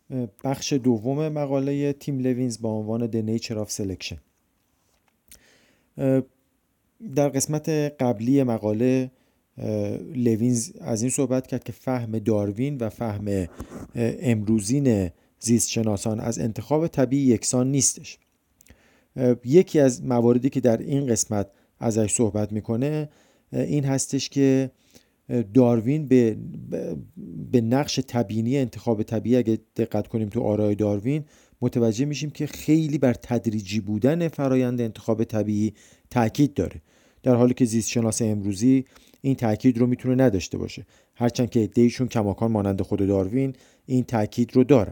بخش دوم مقاله تیم لوینز با عنوان The Nature of Selection. در قسمت قبلی مقاله لوینز از این صحبت کرد که فهم داروین و فهم امروزین زیستشناسان از انتخاب طبیعی یکسان نیستش. یکی از مواردی که در این قسمت ازش صحبت میکنه این هستش که داروین به نقش تبیینی انتخاب طبیعی اگه دقت کنیم تو آرای داروین متوجه میشیم که خیلی بر تدریجی بودن فرایند انتخاب طبیعی تاکید داره، در حالی که زیست شناس امروزی این تاکید رو میتونه نداشته باشه، هرچند که عده‌ایشون کماکان مانند خود داروین این تاکید رو دارن.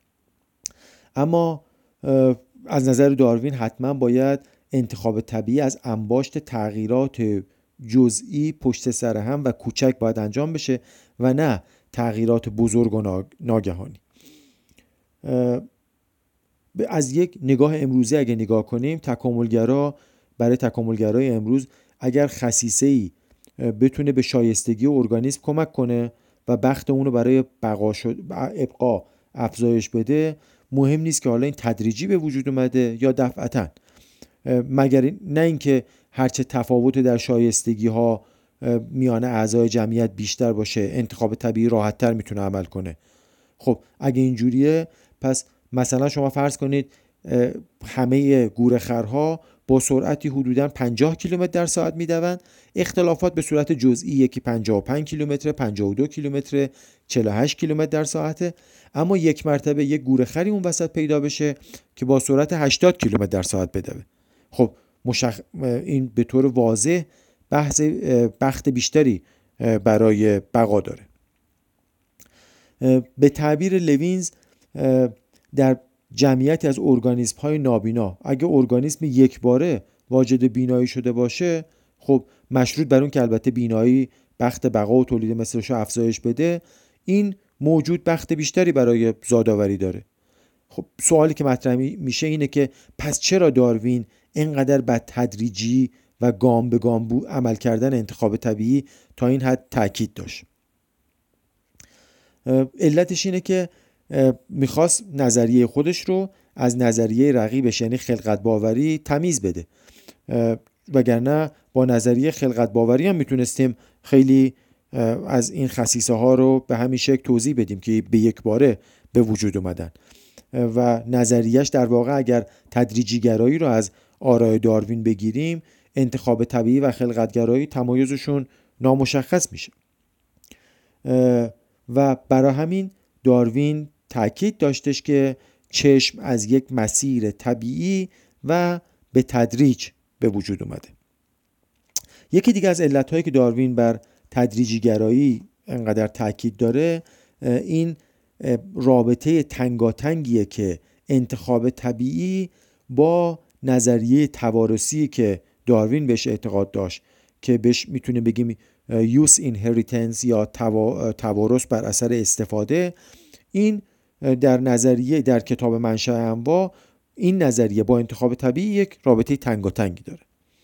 اما از نظر داروین حتما باید انتخاب طبیعی از انباشت تغییرات جزئی پشت سر هم و کوچک باید انجام بشه و نه تغییرات بزرگ و ناگهانی. از یک نگاه امروزی اگه نگاه کنیم، برای تکاملگرای امروز اگر خصیصه‌ای بتونه به شایستگی ارگانیسم کمک کنه و بخت اونو برای ابقا افزایش بده، مهم نیست که حالا این تدریجی به وجود اومده یا دفعتاً، مگر نه اینکه هرچه تفاوت در شایستگی ها میان اعضای جمعیت بیشتر باشه انتخاب طبیعی راحت‌تر میتونه عمل کنه. خب اگه اینجوریه، پس مثلا شما فرض کنید همه گورخرها با سرعتی حدوداً 50 کیلومتر در ساعت میدوند، اختلافات به صورت جزئی، یکی 55 کیلومتر، 52 کیلومتر، 48 کیلومتر در ساعته، اما یک مرتبه یک گورخری اون وسط پیدا بشه که با سرعت 80 کیلومتر در ساعت بدوه. خب این به طور واضح بخت بیشتری برای بقا داره. به تعبیر لوینز در جمعیتی از ارگانیسم های نابینا اگه ارگانیسم یک باره واجد بینایی شده باشه، خب مشروط بر اون که البته بینایی بخت بقا و تولید مثلش افزایش بده، این موجود بخت بیشتری برای زادآوری داره. خب سوالی که مطرح میشه اینه که پس چرا داروین اینقدر بر تدریجی و گام به گام عمل کردن انتخاب طبیعی تا این حد تاکید داشت؟ علتش اینه که میخواست نظریه خودش رو از نظریه رقیبش یعنی خلقت باوری تمیز بده، وگرنه با نظریه خلقت باوری هم میتونستیم خیلی از این خصیصه ها رو به همین شکل توضیح بدیم که به یک باره به وجود اومدن و نظریهش در واقع اگر تدریجی گرایی رو از آرای داروین بگیریم، انتخاب طبیعی و خلقت گرایی تمایزشون نامشخص میشه و برای همین داروین تاکید داشتش که چشم از یک مسیر طبیعی و به تدریج به وجود اومده. یکی دیگه از علتهایی که داروین بر تدریجی گرایی انقدر تاکید داره این رابطه تنگاتنگیه که انتخاب طبیعی با نظریه توارثی که داروین بهش اعتقاد داشت که بهش میتونه بگیم use inheritance یا توارث بر اثر استفاده، این در کتاب منشأ انواع این نظریه با انتخاب طبیعی یک رابطه تنگاتنگی داره.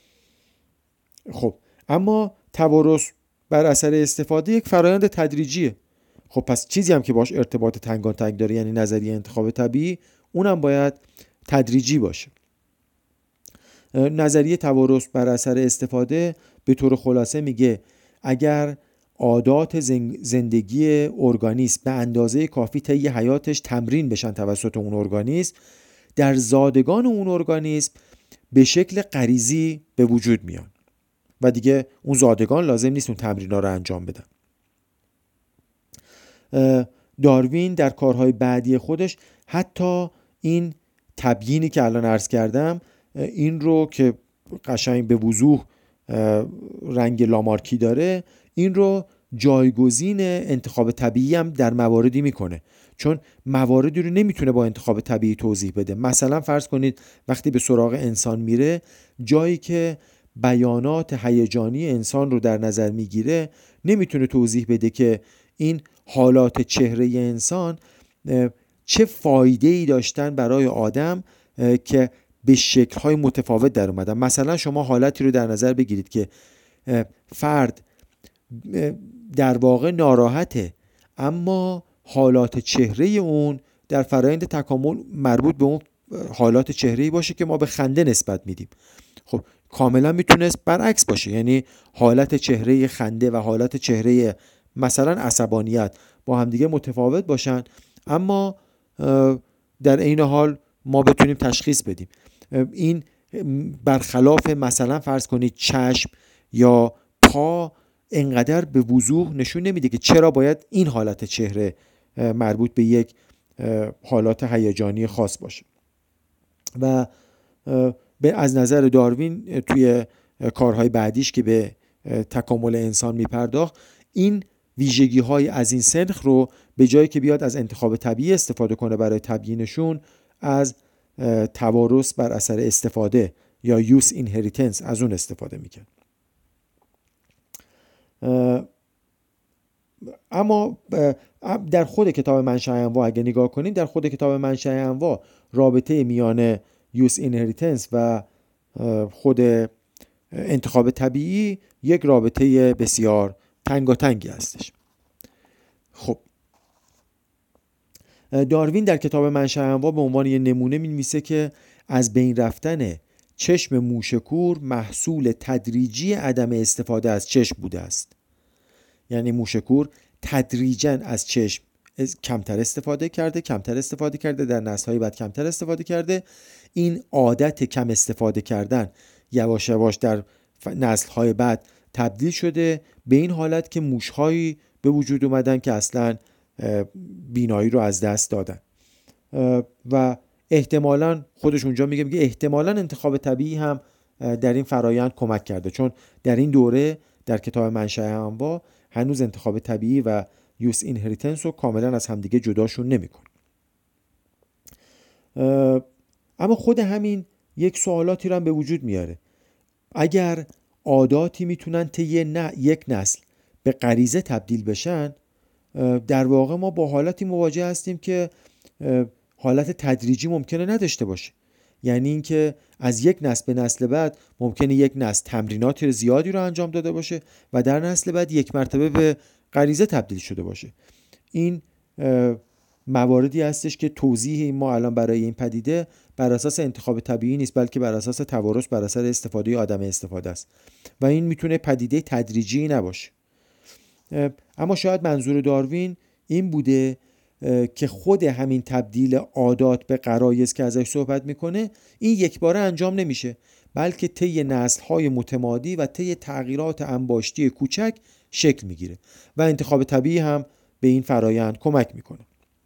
خب اما توارث بر اثر استفاده یک فرآیند تدریجیه. خب پس چیزی هم که باش ارتباط تنگاتنگ داره یعنی نظریه انتخاب طبیعی، اونم باید تدریجی باشه. نظریه توارث بر اثر استفاده به طور خلاصه میگه اگر عادات زندگی ارگانیسم به اندازه کافی طی حیاتش تمرین بشن توسط اون ارگانیسم، در زادگان اون ارگانیسم به شکل غریزی به وجود میان و دیگه اون زادگان لازم نیست اون تمرین‌ها رو انجام بدن. داروین در کارهای بعدی خودش حتی این تبیینی که الان عرض کردم، این رو که قشنگ به وضوح رنگ لامارکی داره، این رو جایگزین انتخاب طبیعی هم در مواردی میکنه، چون مواردی رو نمیتونه با انتخاب طبیعی توضیح بده. مثلا فرض کنید وقتی به سراغ انسان میره، جایی که بیانات هیجانی انسان رو در نظر میگیره، نمیتونه توضیح بده که این حالات چهره انسان چه فایده‌ای داشتن برای آدم که به شکل‌های متفاوت در اومدن. مثلا شما حالتی رو در نظر بگیرید که فرد در واقع ناراحته، اما حالات چهره اون در فرآیند تکامل مربوط به اون حالات چهره‌ای باشه که ما به خنده نسبت میدیم. خب کاملا میتونست برعکس باشه، یعنی حالت چهره خنده و حالت چهره مثلا عصبانیت با همدیگه متفاوت باشن، اما در این حال ما بتونیم تشخیص بدیم. این برخلاف مثلا فرض کنید چشم یا پا انقدر به وضوح نشون نمیده که چرا باید این حالت چهره مربوط به یک حالات هیجانی خاص باشه. و از نظر داروین توی کارهای بعدیش که به تکامل انسان میپرداخت، این ویژگی های از این سنخ رو به جایی که بیاد از انتخاب طبیعی استفاده کنه برای تبیینشون، از توارث بر اثر استفاده یا یوز اینهریتنس از اون استفاده میکنه. اما در خود کتاب منشأ انواع اگه نگاه کنیم، در خود کتاب منشأ انواع رابطه میان یوز اینهریتنس و خود انتخاب طبیعی یک رابطه بسیار تنگاتنگی هستش. خب داروین در کتاب منشأ انواع به عنوان یه نمونه می‌نویسه که از بین رفتن چشم موشکور محصول تدریجی عدم استفاده از چشم بوده است. یعنی موشکور تدریجاً از چشم کمتر استفاده کرده، در نسل‌های بعد کمتر استفاده کرده. این عادت کم استفاده کردن یواش یواش در نسل‌های بعد تبدیل شده به این حالت که موش‌هایی به وجود اومدن که اصلاً بینایی رو از دست دادن و احتمالاً خودش اونجا میگه احتمالاً انتخاب طبیعی هم در این فرایند کمک کرده، چون در این دوره در کتاب منشأ انواع هنوز انتخاب طبیعی و یوز اینهریتنس رو کاملا از همدیگه جداشون نمی‌کنه. اما خود همین یک سوالاتی رو هم به وجود میاره. اگر عاداتی میتونن طی یک نسل به غریزه تبدیل بشن، در واقع ما با حالتی مواجه هستیم که حالت تدریجی ممکنه نداشته باشه. یعنی اینکه از یک نسل به نسل بعد ممکنه یک نسل تمرینات زیادی رو انجام داده باشه و در نسل بعد یک مرتبه به غریزه تبدیل شده باشه. این مواردی هستش که توضیح ما الان برای این پدیده بر اساس انتخاب طبیعی نیست، بلکه بر اساس توارث بر اثر استفاده یا عدم استفاده است و این میتونه پدیده تدریجی نباشه. اما شاید منظور داروین این بوده که خود همین تبدیل عادات به غرایز که ازش صحبت میکنه این یک باره انجام نمیشه، بلکه طی نسل‌های متمادی و طی تغییرات انباشتی کوچک شکل میگیره و انتخاب طبیعی هم به این فرایند کمک میکنه.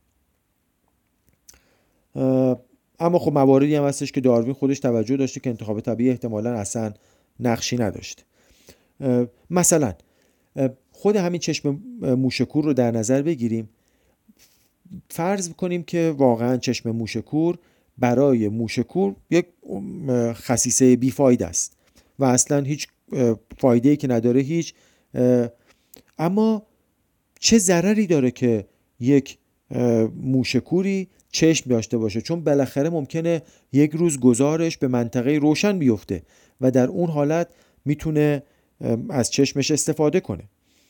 اما خب مواردی هم هستش که داروین خودش توجه داشته که انتخاب طبیعی احتمالاً اصلا نقشی نداشته. مثلا خود همین چشم موشکور رو در نظر بگیریم. فرض کنیم که واقعا چشم موشکور برای موشکور یک خصیصه بیفایده است و اصلا هیچ فایده‌ای که نداره هیچ. اما چه ضرری داره که یک موشکوری چشم داشته باشه؟ چون بالاخره ممکنه یک روز گذارش به منطقه روشن بیفته و در اون حالت میتونه از چشمش استفاده کنه.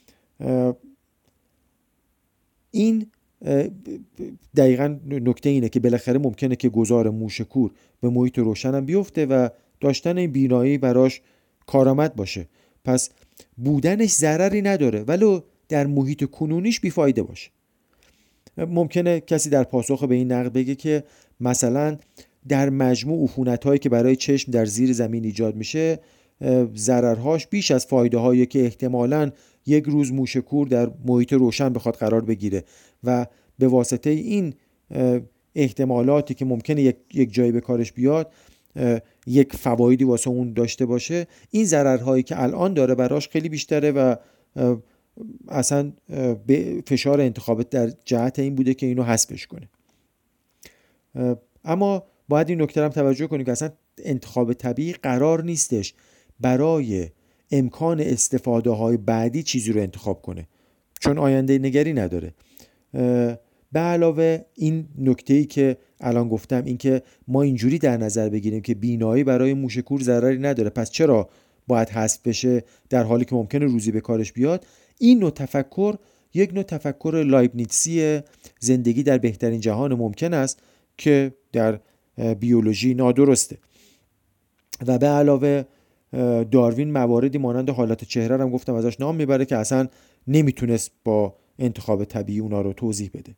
این دقیقاً نکته اینه که بالاخره ممکنه که گذار موشکور به محیط روشن هم بیفته و داشتن این بینایی براش کارآمد باشه. پس بودنش ضرری نداره ولو در محیط کنونیش بیفایده باشه. ممکنه کسی در پاسخ به این نقد بگه که مثلا در مجموع عفونت‌هایی که برای چشم در زیر زمین ایجاد میشه ضررهاش بیش از فایده‌هایی که احتمالاً یک روز موشکور در محیط روشن بخواد قرار بگیره و به واسطه این احتمالاتی که ممکنه یک جایی به کارش بیاد یک فوایدی واسه اون داشته باشه، این ضررهایی که الان داره براش خیلی بیشتره و اصلا به فشار انتخابات در جهت این بوده که اینو حذفش کنه. اما باید این نکته هم توجه کنیم که اصلا انتخاب طبیعی قرار نیستش برای امکان استفاده های بعدی چیزی رو انتخاب کنه، چون آینده نگری نداره. به علاوه این نکته‌ای که الان گفتم، این که ما اینجوری در نظر بگیریم که بینایی برای موشکور ضرری نداره پس چرا باید حذف بشه در حالی که ممکنه روزی به کارش بیاد، این نوع تفکر یک نوع تفکر لایبنیتسی زندگی در بهترین جهان ممکن است که در بیولوژی نادرسته. و به علاوه داروین مواردی مانند حالت چهره هم گفتم ازش نام میبره که اصلا نمیتونست با انتخاب طبیعی اونا رو توضیح بده.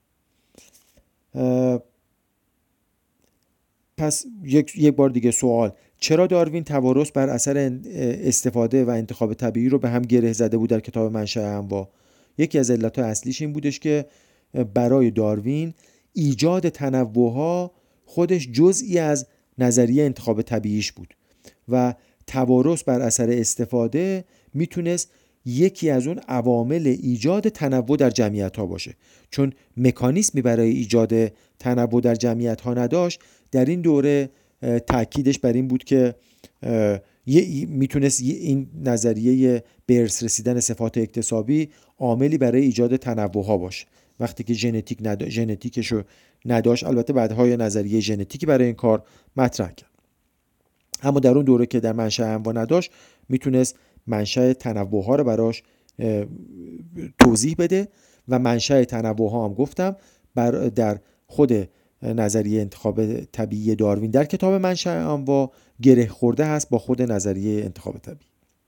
پس یک بار دیگه سوال: چرا داروین توارث بر اثر استفاده و انتخاب طبیعی رو به هم گره زده بود در کتاب منشأ انواع؟ یکی از علت‌های اصلیش این بودش که برای داروین ایجاد تنوع‌ها خودش جزئی از نظریه انتخاب طبیعیش بود و توارث بر اثر استفاده میتونست یکی از اون عوامل ایجاد تنوع در جمعیت‌ها باشه. چون مکانیزمی برای ایجاد تنوع در جمعیت‌ها نداشت، در این دوره تأکیدش بر این بود که میتونست این نظریه به ارث رسیدن صفات اکتسابی عاملی برای ایجاد تنوع‌ها باشه. وقتی که ژنتیکشو نداشت، البته بعدها نظریه ژنتیکی برای این کار مطرح کرد، اما در اون دوره که در منشأ انواع نداشت میتونست منشأ تنوع‌ها رو براش توضیح بده و منشأ تنوع‌ها هم گفتم در خود نظریه انتخاب طبیعی داروین در کتاب منشأ انواع گره خورده هست با خود نظریه انتخاب طبیعی.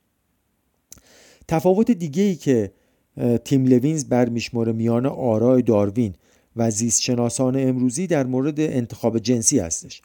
تفاوت دیگه‌ای که تیم لوینز برمی‌شماره میان آراء داروین و زیستشناسان امروزی در مورد انتخاب جنسی هستش.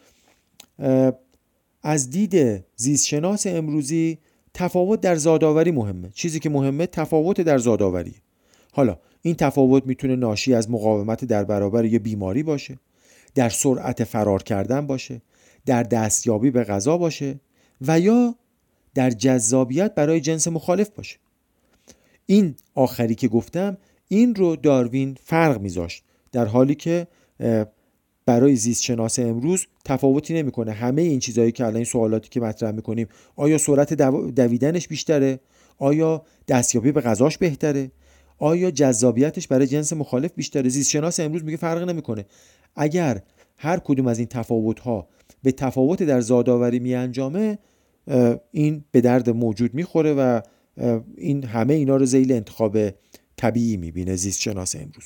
از دید زیستشناس امروزی تفاوت در زادآوری مهمه. چیزی که مهمه تفاوت در زادآوری. حالا این تفاوت میتونه ناشی از مقاومت در برابر یه بیماری باشه، در سرعت فرار کردن باشه، در دستیابی به غذا باشه و یا در جذابیت برای جنس مخالف باشه. این آخری که گفتم این رو داروین فرق میذاشت، در حالی که برای زیست شناس امروز تفاوتی نمیکنه. همه این چیزایی که الان این سوالاتی که مطرح میکنیم، آیا سرعت دویدنش بیشتره؟ آیا دستیابی به غذاش بهتره؟ آیا جذابیتش برای جنس مخالف بیشتره؟ زیست شناس امروز میگه فرق نمیکنه. اگر هر کدوم از این تفاوت‌ها به تفاوت در زادآوری میانجامه، این به درد موجود میخوره و این همه اینا رو ذیل انتخاب طبیعی میبینه زیست شناس امروز.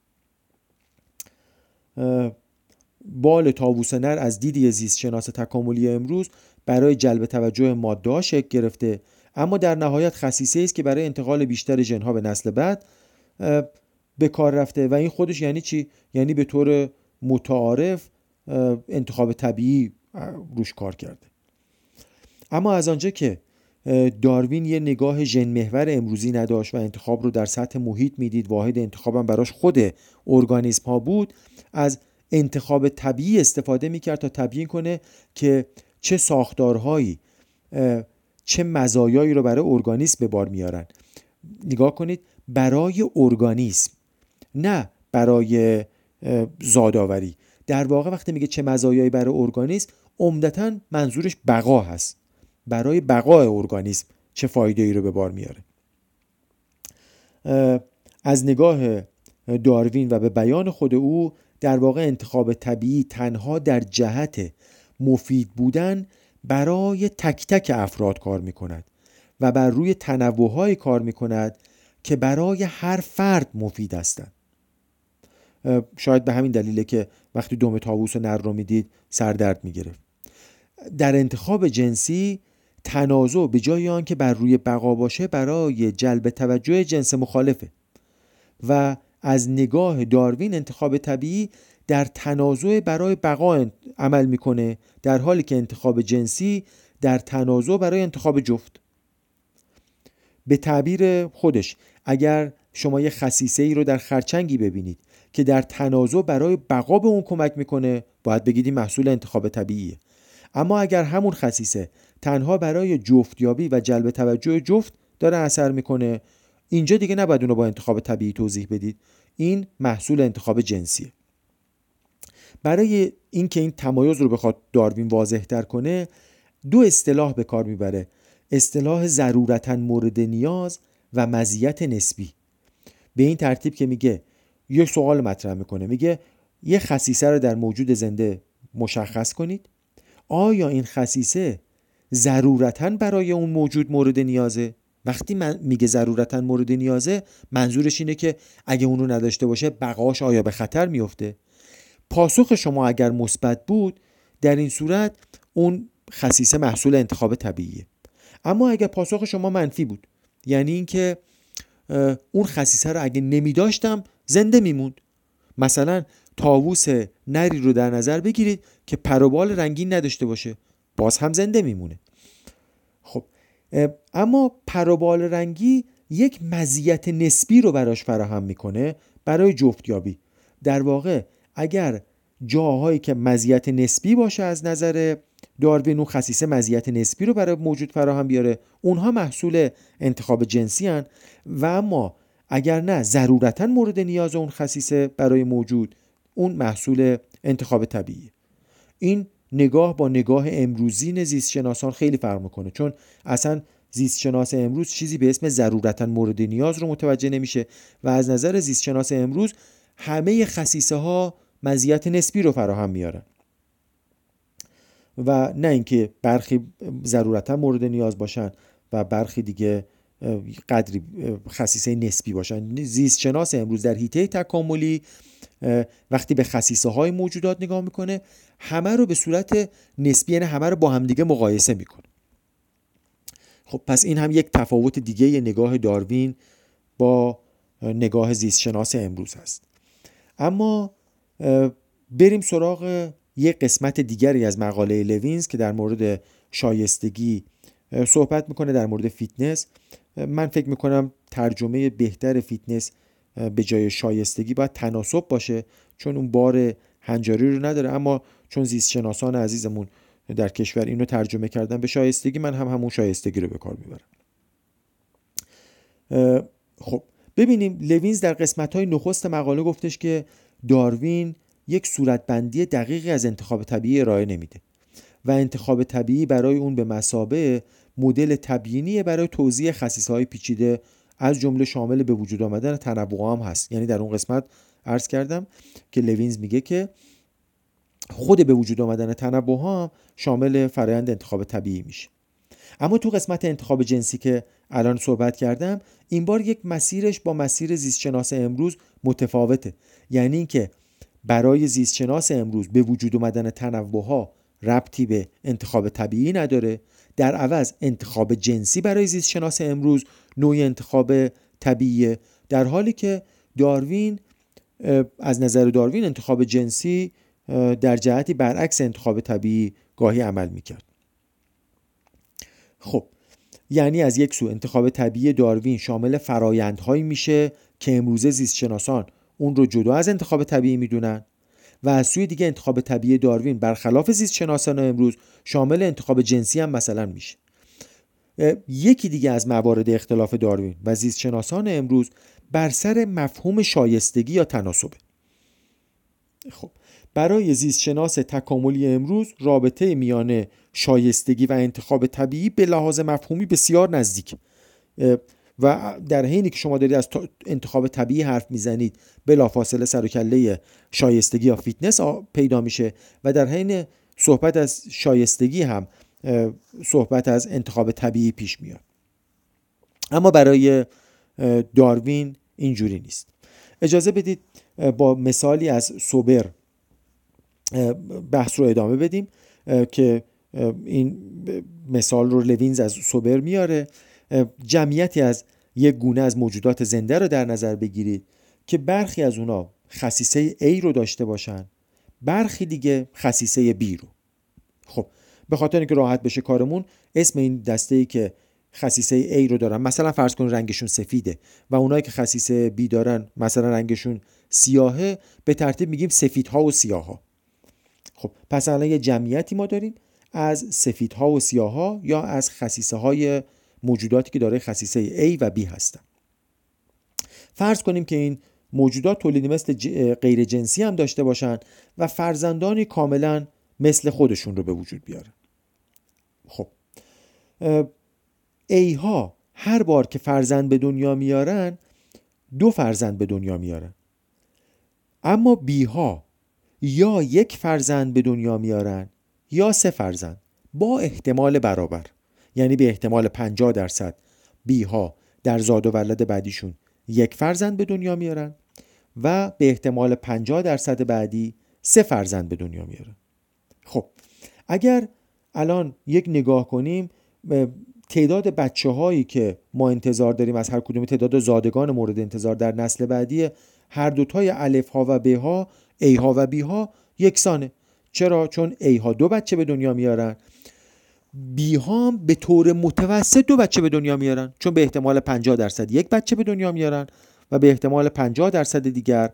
بال طاووس نر از دید زیست شناس تکاملی امروز برای جلب توجه ماده‌ها شکل گرفته، اما در نهایت خصیصه است که برای انتقال بیشتر ژن‌ها به نسل بعد به کار رفته. و این خودش یعنی چی؟ یعنی به طور متعارف انتخاب طبیعی روش کار کرده. اما از آنجا که داروین یه نگاه ژن محور امروزی نداشت و انتخاب رو در سطح محیط میدید، واحد انتخابم براش خود ارگانیسم ها بود، از انتخاب طبیعی استفاده میکرد تا تبیین کنه که چه ساختارهایی چه مزایایی رو برای ارگانیسم به بار میارن. نگاه کنید، برای ارگانیسم، نه برای زادآوری. در واقع وقتی میگه چه مزایایی برای ارگانیسم، عمدتاً منظورش بقا هست. برای بقای ارگانیسم چه فایده‌ای رو به بار میاره. از نگاه داروین و به بیان خود او، در واقع انتخاب طبیعی تنها در جهت مفید بودن برای تک تک افراد کار میکند و بر روی تنوع‌های کار میکند که برای هر فرد مفید هستند. شاید به همین دلیله که وقتی دم طاووس نر رو میدید سردرد میگرفت. در انتخاب جنسی تنازع به جای آن که بر روی بقا باشه برای جلب توجه جنس مخالفه و از نگاه داروین انتخاب طبیعی در تنازع برای بقا عمل میکنه، در حالی که انتخاب جنسی در تنازع برای انتخاب جفت. به تعبیر خودش، اگر شما یه خصیصه ای رو در خرچنگی ببینید که در تنازع برای بقا به اون کمک میکنه، باید بگید این محصول انتخاب طبیعیه. اما اگر همون خصیصه تنها برای جفتیابی و جلب توجه جفت داره اثر میکنه، اینجا دیگه نباید اون رو با انتخاب طبیعی توضیح بدید. این محصول انتخاب جنسیه. برای اینکه این تمایز رو بخواد داروین واضح تر کنه، دو اصطلاح به کار میبره: اصطلاح ضرورتاً مورد نیاز و مزیت نسبی. به این ترتیب که میگه، یک سوال مطرح میکنه، میگه یه خصیصه رو در موجود زنده مشخص کنید. آیا این خصیصه ضرورتاً برای اون موجود مورد نیازه؟ وقتی من میگه ضرورتاً مورد نیازه، منظورش اینه که اگه اون رو نداشته باشه بقاش آیا به خطر میفته. پاسخ شما اگر مثبت بود، در این صورت اون خصیصه محصول انتخاب طبیعیه. اما اگر پاسخ شما منفی بود، یعنی اینکه اون خصیصه رو اگه نمیداشتم زنده میموند. مثلا طاووس نری رو در نظر بگیرید که پر و بال رنگین نداشته باشه، باز هم زنده میمونه. خب اما پر و بال رنگی یک مزیت نسبی رو براش فراهم میکنه برای جفتیابی. در واقع اگر جاهایی که مزیت نسبی باشه از نظر داروین، اون خصیصه مزیت نسبی رو برای موجود فراهم بیاره، اونها محصول انتخاب جنسی هن. و اما اگر نه ضرورتاً مورد نیاز اون خصیصه برای موجود، اون محصول انتخاب طبیعی. این نگاه با نگاه امروزین زیستشناسان خیلی فرق میکنه، چون اصلا زیستشناس امروز چیزی به اسم ضرورتاً مورد نیاز رو متوجه نمیشه و از نظر زیستشناس امروز همه خصیصه ها مزیت نسبی رو فراهم میارن و نه اینکه برخی ضرورتاً مورد نیاز باشن و برخی دیگه قدری خصیصه نسبی باشن. زیستشناس امروز در حیطه تکاملی وقتی به خصیصه های موجودات نگاه میکنه، همه رو به صورت نسبی، یعنی همه رو با همدیگه مقایسه میکنه. خب پس این هم یک تفاوت دیگه نگاه داروین با نگاه زیستشناس امروز هست. اما بریم سراغ یک قسمت دیگری از مقاله لوینز که در مورد شایستگی صحبت میکنه، در مورد فیتنس. من فکر میکنم ترجمه بهتر فیتنس به جای شایستگی باید تناسب باشه، چون اون بار هنجاری رو نداره. اما چون زیستشناسان عزیزمون در کشور اینو ترجمه کردن به شایستگی، من هم همون شایستگی رو به کار میبرم. خب ببینیم لوینز در قسمت‌های نخست مقاله گفتش که داروین یک صورتبندی دقیقی از انتخاب طبیعی ارائه نمیده و انتخاب طبیعی برای اون به مثابه مدل تبیینی برای توزیع خصیصه‌های پیچیده از جمله شامل به وجود آمدن تنوع هم هست. یعنی در اون قسمت عرض کردم که لوینز میگه که خود به وجود آمدن تنوع هم شامل فرآیند انتخاب طبیعی میشه. اما تو قسمت انتخاب جنسی که الان صحبت کردم، این بار یک مسیرش با مسیر زیستشناس امروز متفاوته. یعنی اینکه برای زیستشناس امروز به وجود آمدن تنوع‌ها ربطی به انتخاب طبیعی نداره، در عوض انتخاب جنسی برای زیستشناس امروز نوع انتخاب طبیعیه، در حالی که داروین از نظر داروین انتخاب جنسی در جهتی برعکس انتخاب طبیعی گاهی عمل میکرد. خب یعنی از یک سو انتخاب طبیعی داروین شامل فرایندهایی میشه که امروزه زیستشناسان اون رو جدا از انتخاب طبیعی میدونن و از سوی دیگه انتخاب طبیعی داروین برخلاف زیستشناسان امروز شامل انتخاب جنسی هم مثلا میشه. یکی دیگه از موارد اختلاف داروین و زیستشناسان امروز بر سر مفهوم شایستگی یا تناسبه. خب برای زیستشناس تکاملی امروز رابطه میان شایستگی و انتخاب طبیعی به لحاظ مفهومی بسیار نزدیک و در حینی که شما دارید از انتخاب طبیعی حرف میزنید، بلافاصله سر و کله شایستگی یا فیتنس پیدا میشه و در حین صحبت از شایستگی هم صحبت از انتخاب طبیعی پیش میاد. اما برای داروین اینجوری نیست. اجازه بدید با مثالی از سوبر بحث رو ادامه بدیم که این مثال رو لوینز از سوبر میاره. جمعیتی از یک گونه از موجودات زنده رو در نظر بگیرید که برخی از اونا خصیصه A رو داشته باشن، برخی دیگه خصیصه B رو. خب به خاطر اینکه راحت بشه کارمون، اسم این دسته‌ای که خصیصه A رو دارن مثلا فرض کن رنگشون سفیده و اونایی که خصیصه B دارن مثلا رنگشون سیاهه، به ترتیب میگیم سفیدها و سیاها. خب پس الان یه جمعیتی ما داریم از سفیدها و سیاها یا از خصیصه های موجوداتی که داره خصیصه A و B هستن. فرض کنیم که این موجودات تولیدی مثل غیر جنسی هم داشته باشن و فرزندانی کاملا مثل خودشون رو به وجود بیارن. خب A ها هر بار که فرزند به دنیا میارن 2 فرزند به دنیا میارن، اما B ها یا 1 فرزند به دنیا میارن یا 3 فرزند با احتمال برابر، یعنی به احتمال 50% B ها در زاد و ولد بعدیشون 1 فرزند به دنیا میارن و به احتمال 50% بعدی 3 فرزند به دنیا میارن. خب اگر الان یک نگاه کنیم تعداد بچه هایی که ما انتظار داریم از هر کدوم تعداد زادگان مورد انتظار در نسل بعدی هر دوتای الف ها و ب ها ای ها و بی ها یکسانه. چرا؟ چون ای ها 2 بچه به دنیا میارن، بی ها به طور متوسط 2 بچه به دنیا میارن، چون به احتمال 50% 1 بچه به دنیا میارن و به احتمال 50% دیگر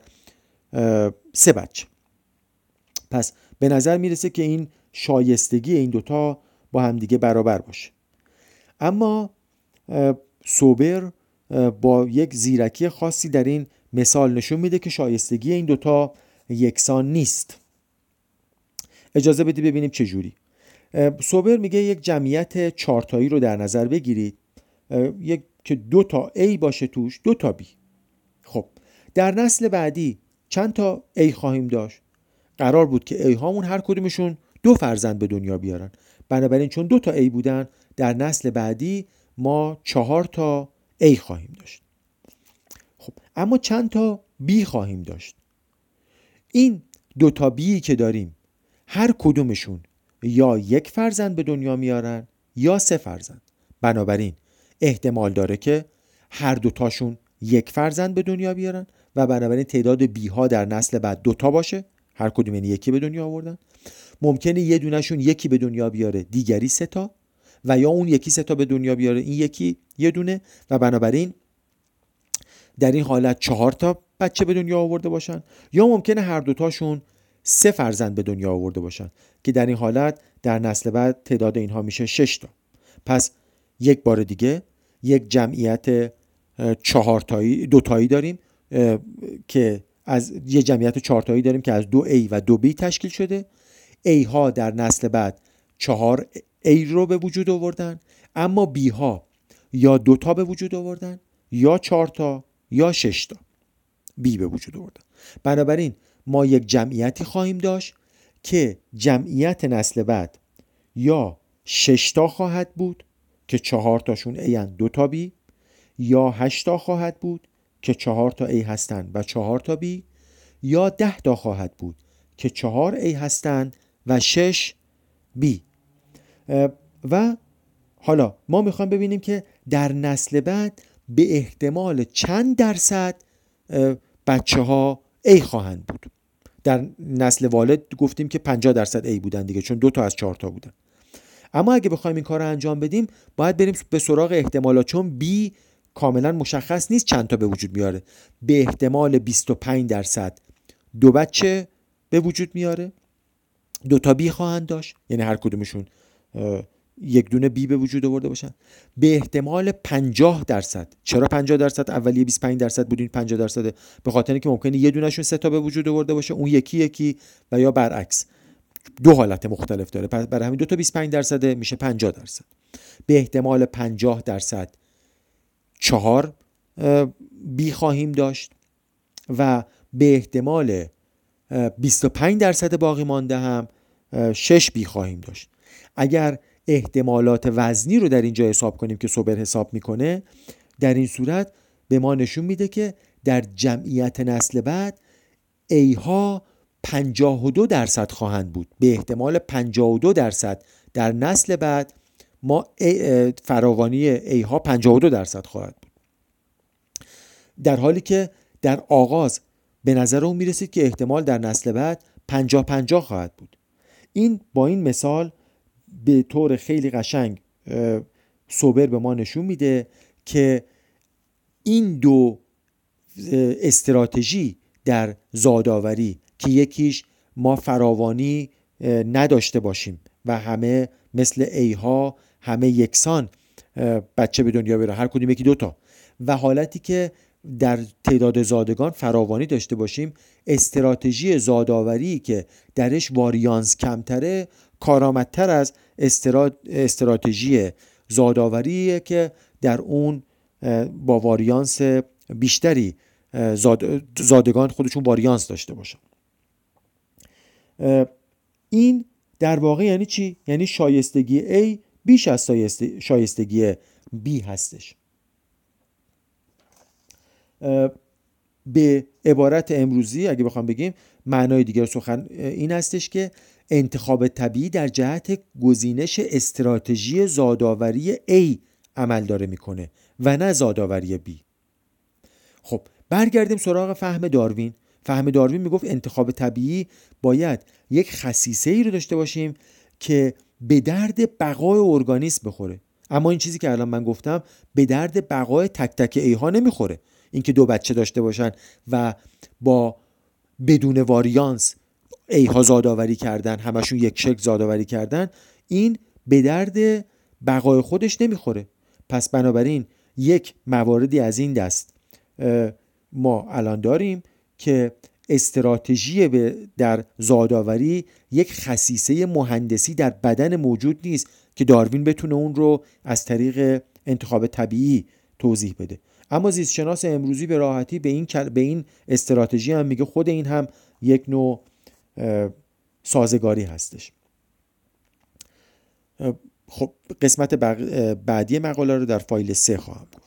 3 بچه. پس به نظر میرسه که این شایستگی این دوتا با هم دیگه برابر باشه. اما سوبر با یک زیرکی خاصی در این مثال نشون میده که شایستگی این دوتا یکسان نیست. اجازه بدید ببینیم چه جوری. سوبر میگه یک جمعیت 4 تایی رو در نظر بگیرید، یک که 2 تا A باشه توش 2 تا B. خب در نسل بعدی چند تا A خواهیم داشت؟ قرار بود که A هامون هر کدومشون 2 فرزند به دنیا بیارن. بنابراین چون 2 تا A بودن در نسل بعدی ما 4 تا A خواهیم داشت. خب اما چند تا B خواهیم داشت؟ این 2 تا B که داریم هر کدومشون یا 1 فرزند به دنیا میارن یا 3 فرزند. بنابراین احتمال داره که هر دوتاشون 1 فرزند به دنیا بیارن و بنابراین تعداد بی ها در نسل بعد 2 تا باشه، هر کدوم یعنی 1 به دنیا آوردن. ممکنه یه دونهشون 1 به دنیا بیاره دیگری 3 تا و یا اون یکی 3 تا به دنیا بیاره این یکی یه دونه و بنابراین در این حالت 4 تا بچه به دنیا آورده باشن، یا ممکنه هر دوتاشون 3 فرزند به دنیا آورده باشن که در این حالت در نسل بعد تعداد اینها میشه 6 تا. پس یک بار دیگه یک جمعیت 4 تایی 2 تایی داریم که از یه جمعیت 4 تایی داریم که از 2A و 2B تشکیل شده. A ها در نسل بعد 4 A رو به وجود آوردن، اما B ها یا 2 تا به وجود آوردن یا 4 تا یا 6 تا B به وجود آوردن. بنابراین ما یک جمعیتی خواهیم داشت که جمعیت نسل بعد یا 6 تا خواهد بود که 4 تاشون A هستند 2 تا B، یا 8 تا خواهد بود که 4 تا A هستند و 4 تا B، یا 10 تا خواهد بود که 4 A هستند و 6 B. و حالا ما میخوایم ببینیم که در نسل بعد به احتمال چند درصد بچه ها A خواهند بود. در نسل والد گفتیم که 50% A بودن دیگه، چون 2 تا از 4 تا بودن. اما اگه بخوایم این کار رو انجام بدیم باید بریم به سراغ احتمالات، چون B کاملا مشخص نیست چند تا به وجود میاره. به احتمال 25% 2 بچه به وجود میاره، 2 تا B خواهند داشت، یعنی هر کدومشون یک دونه B به وجود آورده باشن. به احتمال 50%. چرا 50%؟ اولیه 25% بودین 50%، به خاطر اینکه ممکنه یه دونهشون 3 تا به وجود آورده باشه، اون یکی و یا برعکس. 2 حالت مختلف داره. پس برای همین 2 تا 25% میشه 50%. به احتمال 50% 4 B خواهیم داشت و به احتمال 25% باقی مانده هم 6 B خواهیم داشت. اگر احتمالات وزنی رو در اینجا حساب کنیم که سوبر حساب میکنه، در این صورت به ما نشون میده که در جمعیت نسل بعد A ها 52% خواهند بود. به احتمال 52% در نسل بعد ما فراوانی A ها 52% خواهد بود، در حالی که در آغاز به نظر اون میرسید که احتمال در نسل بعد 50-50 خواهد بود. این با این مثال به طور خیلی قشنگ سوبر به ما نشون میده که این دو استراتژی در زادآوری که یکیش ما فراوانی نداشته باشیم و همه مثل A ها همه یکسان بچه به دنیا بیاره، هر کدوم یکی 2 تا، و حالتی که در تعداد زادگان فراوانی داشته باشیم، استراتژی زادآوری که درش واریانس کمتره کارآمدتر از استراتژی زادآوری که در اون با واریانس بیشتری زادگان خودشون واریانس داشته باشن. این در واقع یعنی چی؟ یعنی شایستگی A بیش از شایستگی B هستش. به عبارت امروزی اگه بخوام بگیم معنای دیگر سخن این هستش که انتخاب طبیعی در جهت گزینش استراتژی زادآوری A عمل داره میکنه و نه زادآوری B. خب برگردیم سراغ فهم داروین. فهم داروین میگفت انتخاب طبیعی باید یک خصیصه ای رو داشته باشیم که به درد بقای ارگانیسم بخوره. اما این چیزی که الان من گفتم به درد بقای تک تک ای ها نمیخوره. اینکه 2 بچه داشته باشن و با بدون واریانس ای ها زادآوری کردن، همشون یک شکل زادآوری کردن، این به درد بقای خودش نمیخوره. پس بنابراین یک مواردی از این دست ما الان داریم که استراتژی در زادآوری یک خصیصه مهندسی در بدن موجود نیست که داروین بتونه اون رو از طریق انتخاب طبیعی توضیح بده. اما زیستشناس امروزی به راحتی به این استراتژی هم میگه خود این هم یک نوع سازگاری هستش. خب قسمت بعدی مقاله رو در فایل 3 خواهم گفت.